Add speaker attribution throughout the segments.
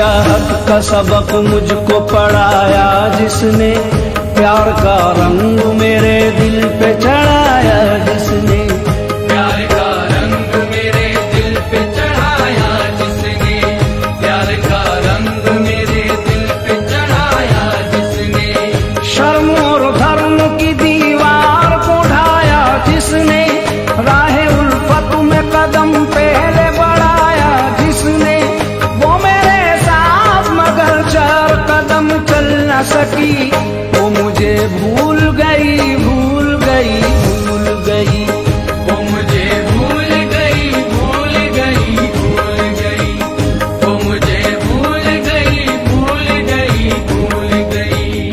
Speaker 1: चाहत का सबक मुझको पढ़ाया जिसने, प्यार का रंग मेरे दिल पे चढ़ाया जिसने,
Speaker 2: प्यार का रंग मेरे दिल पे चढ़ाया जिसने, प्यार का रंग मेरे दिल पे चढ़ाया जिसने,
Speaker 1: शर्म और धर्म की दीवार को ढाया जिसने, राहे उल्फत में कदम पहले बढ़ाया जिसने, वो मेरे साथ मगर 4 कदम चल न सकी, वो मुझे भूल गई भूल गई भूल गई,
Speaker 2: वो मुझे भूल गई भूल गई भूल गई, वो मुझे भूल गई भूल गई भूल गई।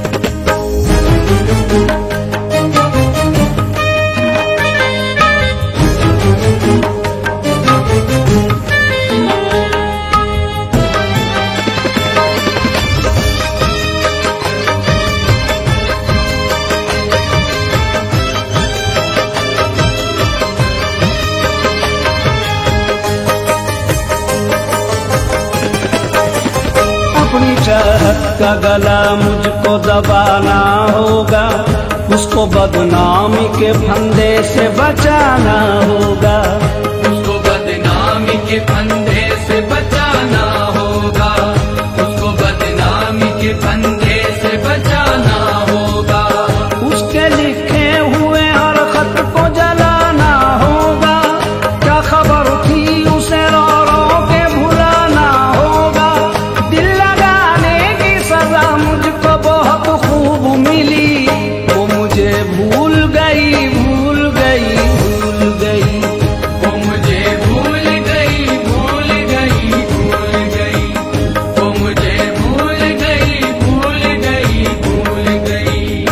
Speaker 1: अपनी चाहत का गला मुझको दबाना होगा, उसको बदनामी के फंदे से बचाना होगा,
Speaker 2: उसको बदनामी के फंदे से बचाना होगा, उसको बदनामी के फंदे से बचाना होगा,
Speaker 1: उसके लिखे हुए हर खत को जलाना होगा, क्या खबर थी उसे रो रो के भुलाना होगा, दिल लगाने की सजा मुझको बहुत खूब मिली, वो मुझे भूल गई भूल गई भूल गई,
Speaker 2: वो मुझे भूल गई भूल गई भूल गई, वो मुझे भूल गई भूल गई भूल गई।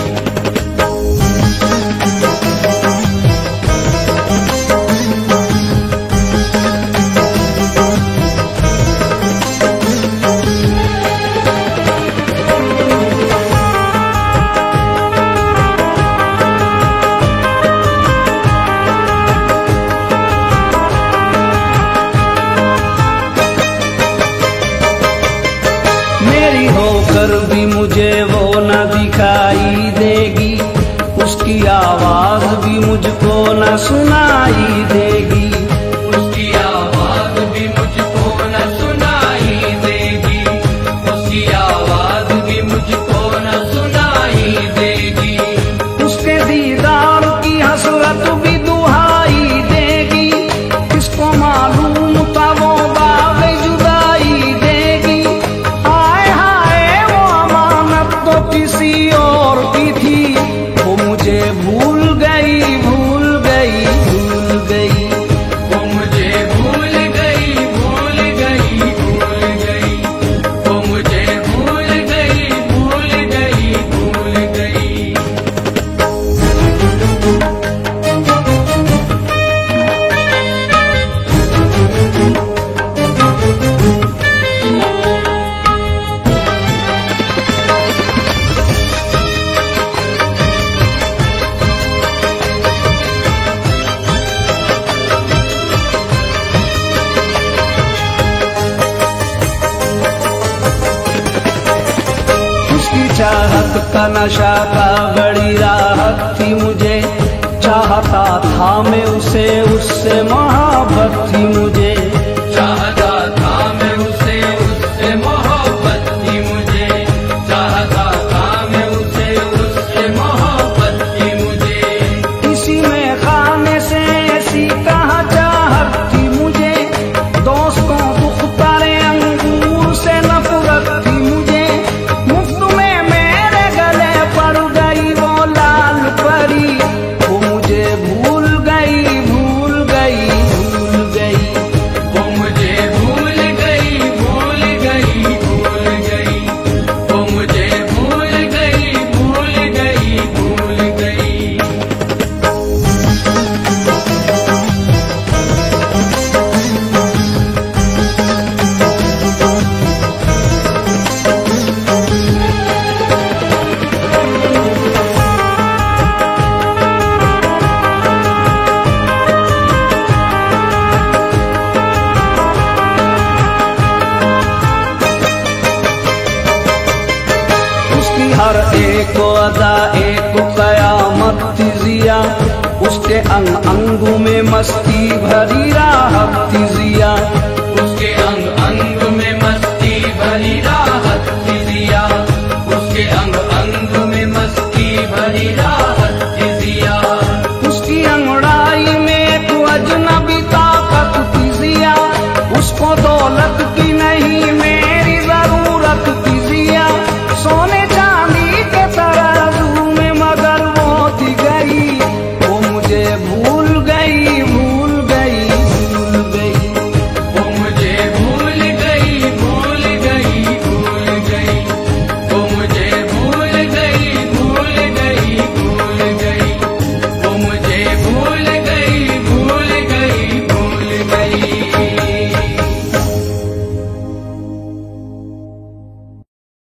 Speaker 1: मेरी होकर भी मुझे वो न दिखाई देगी, उसकी आवाज भी मुझको न सुनाई देगी,
Speaker 2: उसकी आवाज भी मुझको न सुनाई देगी, उसकी आवाज भी मुझको न सुनाई देगी,
Speaker 1: उसके दीदार की हसरत भी दुहाई देगी, किसको मालूम था वो बाग जुदाई देगी, हाय हाय वो अमानत तो किसी और की थी, वो मुझे भूल गई भूल गई भूल गई,
Speaker 2: वो मुझे भूल गई भूल गई भूल गई, वो मुझे भूल गई भूल गई भूल गई।
Speaker 1: उसकी चाहत का नशा था बड़ी राहत थी मुझे, चाहता था मैं उसे उससे मोहब्बत थी मुझे,
Speaker 2: चाहता था मैं उसे उससे मोहब्बत थी मुझे, चाहता था मैं उसे उससे मोहब्बत थी मुझे,
Speaker 1: इसी में खाने से ऐसी कहाँ चाहत थी मुझे, दोस्तों दुख तारे अंगूर से नफरत थी मुझे, मुफ्त में मेरे गले पड़ गई वो लाल परी, वो मुझे भूल गई भूल गई भूल गई,
Speaker 2: वो मुझे भूल गई भूल गई भूल गई, वो मुझे
Speaker 1: हर एक अदा एक कयामत तिजिया, उसके अंग अंग में मस्ती भरी राहत तिजिया,
Speaker 2: उसके अंग अंग में मस्ती भरी राहत तिजिया, उसके अंग अंग में मस्ती भरी राहत तिजिया,
Speaker 1: उसकी अंगड़ाई में एक अजनबी ताकत तिजिया, उसको दौलत